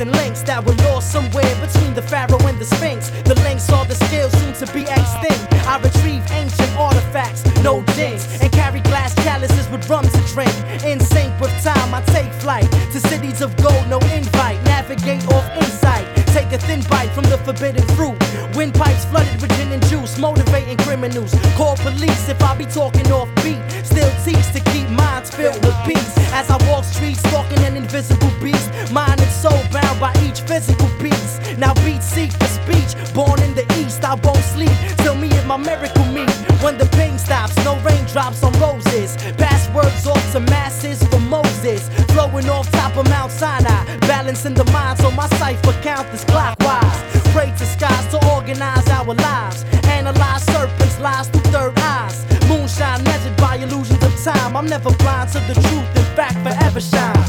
missing links that were lost somewhere between the Pharaoh and the Sphinx. The links are the skills soon to be extinct. I retrieve ancient artifacts, no jinx, and carry glass chalices with rum to drink. In sync with time, I take flight to cities of gold, no invite. Navigate off insight, take a thin bite from the forbidden fruit. Windpipes flooded with gin and juice, motivating criminals. Call police if I be talking off beat. Still teach to keep minds filled with peace. As I walk streets, stalking an invisible beast, mind and soul bound by each physical piece. Now beats seek for speech, born in the east. I won't sleep till me and my miracle meet. When the pain stops, no raindrops on roses. Passwords off to masses for Moses, flowing off top of Mount Sinai, balancing the mind so my cipher count is clockwise. Pray to skies to organize our lives, analyze serpents' lies through third eyes. Moonshine measured by illusions of time. I'm never blind to the truth, in fact forever shine.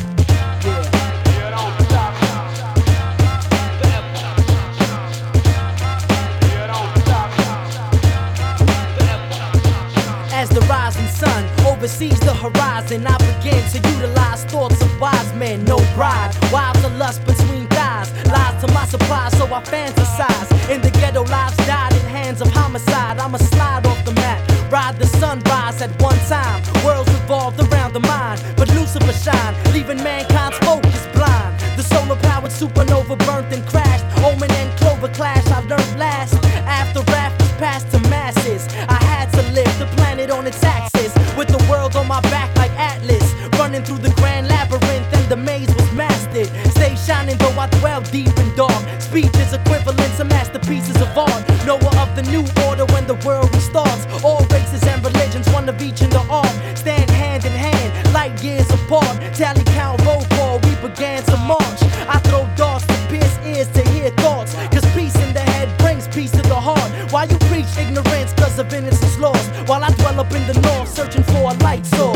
As the rising sun oversees the horizon, I begin to utilize thoughts of wise men. No pride, wives of lust between thighs, lies to my supply, so I fantasize. In the ghetto, lives died in hands of homicide. I'ma slide off the map, ride the sunrise at one time. Worlds revolved around the mind, but Lucifer shine, leaving mankind's focus blind. The solar-powered supernova burnt and crashed. Omen and Clover clash, I learned last. After rap was passed to masses, I had to live the planet on its axis, with the world on my back like Atlas, running through the grand labyrinth and the maze was mastered. Stay shining though I dwell deep and dark. Speech is equivalent to masterpieces of art. Noah of the new order when the world restarts. All races and religions, one of each in the art, stand hand in hand, light years apart. Tally count, roll call, we began to march. I throw darts to pierce ears to hear thoughts, cause peace in the head brings peace to the heart. Why you preach ignorance cause of innocence lost, while I dwell up in the north searching for a light source.